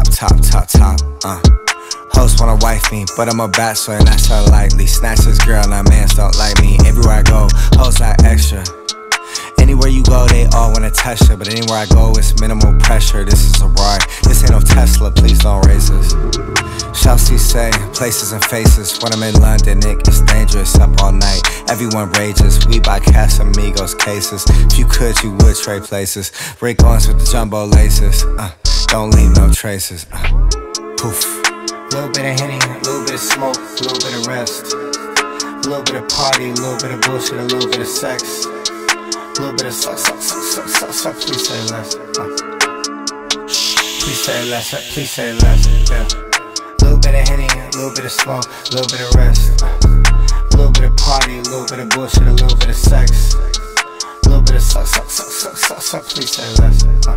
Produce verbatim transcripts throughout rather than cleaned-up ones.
top, top, top, uh host wanna wife me, but I'm a bachelor and that's unlikely. Snatch this girl, now mans don't like me. Everywhere I go, hoes like extra. Anywhere you go, they all wanna touch her, but anywhere I go, it's minimal pressure. This is a ride, this ain't no Tesla, please don't raise us. Chelsea say, places and faces. When I'm in London, it gets dangerous. Up all night, everyone rages. We buy Casamigos cases. If you could, you would trade places. Rick Owens with the jumbo laces. Uh, don't leave no traces. Uh, poof. Little bit of Henny, a little bit of smoke, a little bit of rest. A little bit of party, a little bit of bullshit, a little bit of sex. A little bit of suck, suck, suck, suck, suck, suck. Please say less. Uh. Please say less, uh, please say less, yeah. A little bit of Henny, a little bit of smoke, a little bit of rest. A little bit of party, a little bit of bullshit, a little bit of sex. A little bit of suck, suck, suck, suck, suck, suck. Please say less. Uh.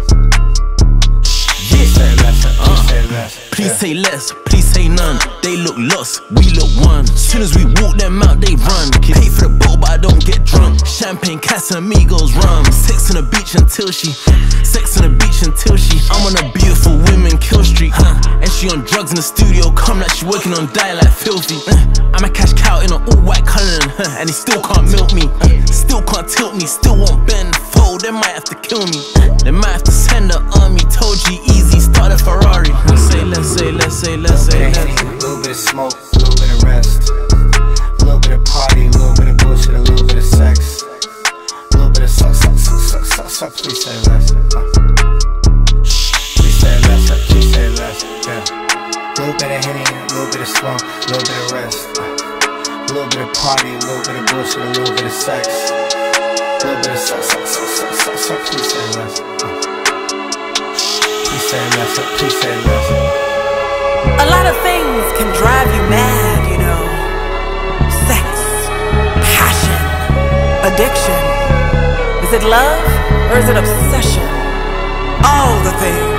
Please say less, uh. please say less. Please yeah. say less, please say none. They look lost, we look one. Soon as we walk them out, they run. Pay for the boat, but I don't get drunk. Champagne, Casamigos, rum. Sex on the beach until she Sex on the beach until she I'm on a beautiful women kill street, huh? And she on drugs in the studio, come like she working on diet like filthy. uh, I'm a cash cow in an all-white Cullinan, huh? And they still can't milk me, uh, still can't tilt me, still won't bend, fold. They might have to kill me, they might have to send the army. Told you easy, start a Ferrari. Say less, say less, say less, say less. A little bit of smoke, a little bit of rest. A little bit of party, a little bit of bullshit, a little bit of sex. A little bit of suck, suck, suck, suck, suck, suck. Please say less. Uh. Please say less, uh. please say less, yeah. A little bit of Henny, a little bit of smoke, a little bit of rest. Uh. A little bit of party, a little bit of bullshit, a little bit of sex. A little bit of suck, suck, suck, suck, suck, suck. Please say less. Uh. Please say less, uh. please say less. A lot of things can drive you mad, you know. Sex, passion, addiction. Is it love or is it obsession? All the things.